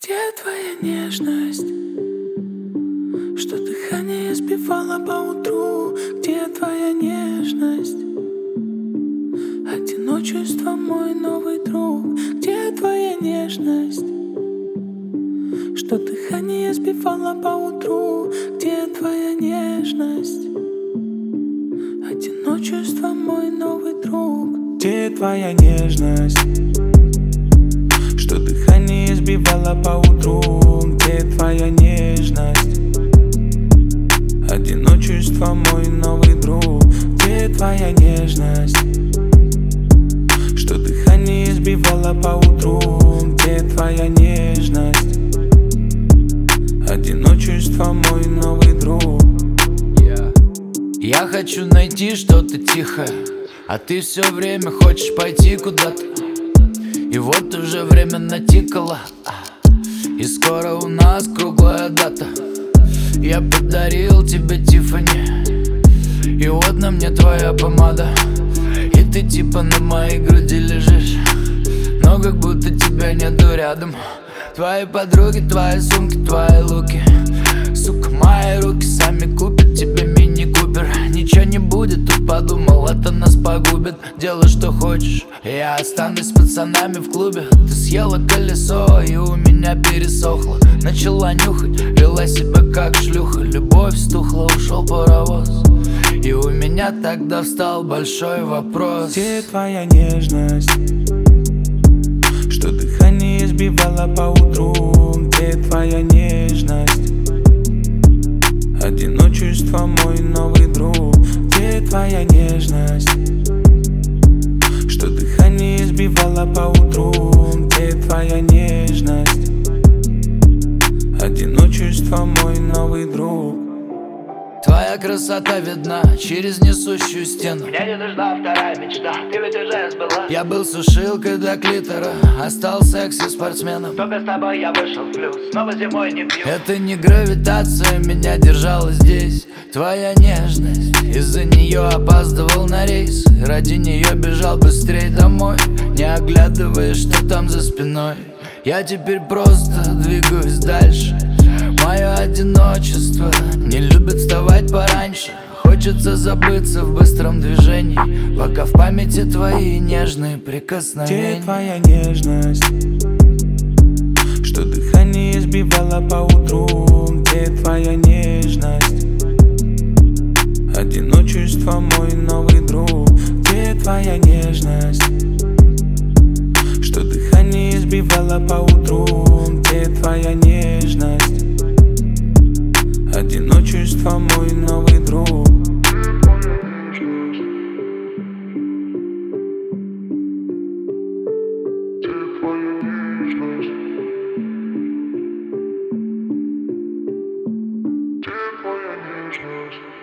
Где твоя нежность, что дыхание сбивало по утру? Где твоя нежность, одиночество мой новый друг? Где твоя нежность, что дыхание сбивало по утру? Где твоя нежность, одиночество мой новый друг? Где твоя нежность, что дыхание сбивало по утру? Где твоя нежность, одиночество мой новый друг? Где твоя нежность, что дыхание сбивало по утру? Где твоя нежность, одиночество мой новый друг? Я хочу найти что-то тихое, а ты все время хочешь пойти куда-то. И вот уже время натикало, и скоро у нас круглая дата. Я подарил тебе Тиффани, и вот на мне твоя помада. И ты типа на моей груди лежишь, но как будто тебя нету рядом. Твои подруги, твои сумки, твои луки. Сука, мои руки сами купят тебе мини-купер. Ничего не будет, тут подумал, это нас погубит. Делай, что хочешь, я останусь с пацанами в клубе. Ты съела колесо, и у меня пересохло. Начала нюхать, вела себя как шлюха. Любовь стухла, ушел паровоз, и у меня тогда встал большой вопрос. Где твоя нежность, что дыхание сбивало по утру? Где твоя нежность, одиночество мой новый друг? Где твоя нежность, что дыхание сбивало по утру? Где твоя нежность, одиночество мой новый друг? Твоя красота видна через несущую стену. Мне не нужна вторая мечта, ты ведь уже сбыла. Я был сушилкой для клитора, а стал секси-спортсменом. Только с тобой я вышел в плюс, снова зимой не пью. Это не гравитация меня держала здесь. Твоя нежность, из-за нее опаздывал на рейс. Ради нее бежал быстрей домой, не оглядываясь, что там за спиной. Я теперь просто двигаюсь дальше. Мое одиночество не любит вставать пораньше. Хочется забыться в быстром движении, пока в памяти твои нежные прикосновения. Где твоя нежность, что дыхание сбивало по утру? Где твоя нежность, одиночество мой новый друг? Где твоя нежность, что дыхание сбивало по утру? Где твоя нежность, одиночество мой новый друг? Твоя нежность.